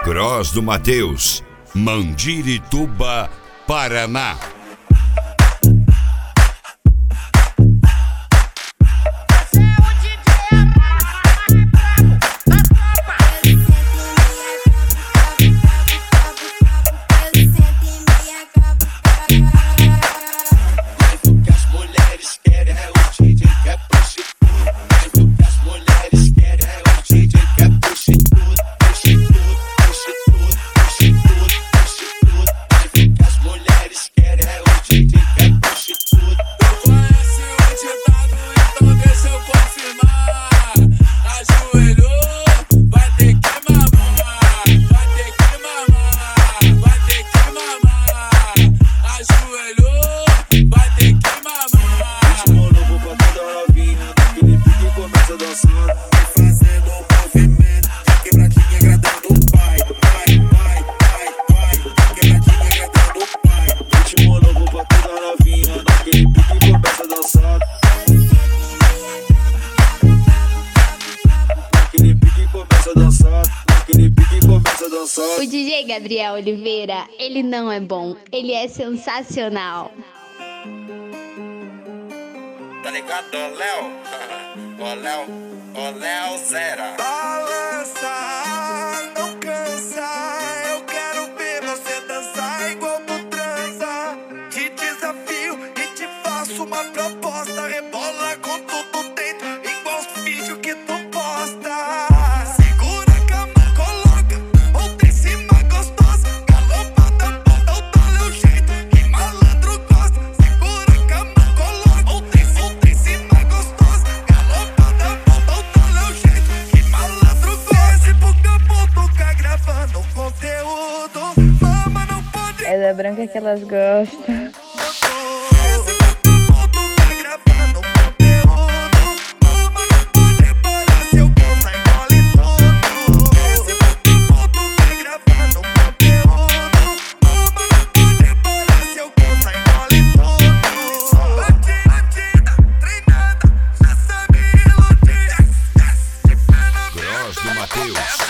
Gross do Mateus, Mandirituba, Paraná. O DJ Gabriel Oliveira, ele não é bom, ele é sensacional. Tá ligado, Léo? Ô Léo Zera. Balança, não cansa, eu quero ver você dançar igual tu transa. Te desafio e te faço uma proposta, rebola com tudo dentro, igual os vídeos que tu posta. É da branca que elas gostam. Gross do Mateus.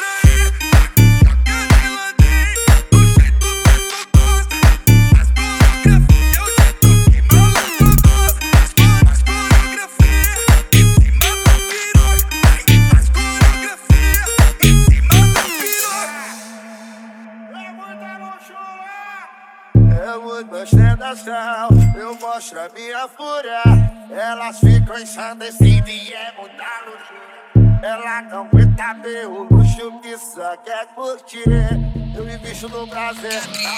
Eu mudo ostentação, eu mostro a minha fúria. Elas ficam ensandecidas e é muita luxúria. Ela não aguenta ver o luxo que só quer curtir. Eu me bicho no prazer, na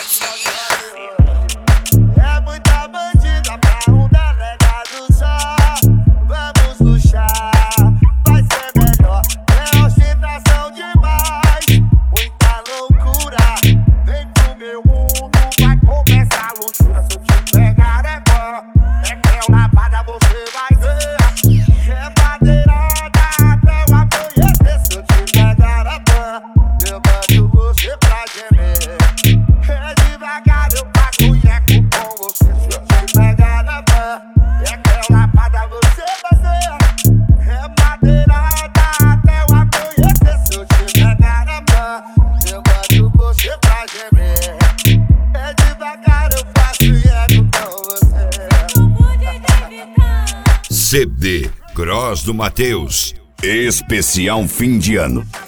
força. É muita bandida pra um delegado só. Vamos luxar, vai ser melhor. É ostentação demais, muita loucura. Vem pro meu mundo, vai começar a luxura. Se eu te pegar é bom, é que eu lavada você vai ver. É madeirada até o amanhecer. Se eu te pegar é bom, eu mando você pra gemer. É devagar, eu passo eco com você. Se eu te pegar é bom, é que eu lavada você vai ver. É madeirada até o amanhecer. Se eu te pegar é bom, eu mando você pra gemer. É devagar, eu faço eco com você. CD Gross do Mateus, especial fim de ano.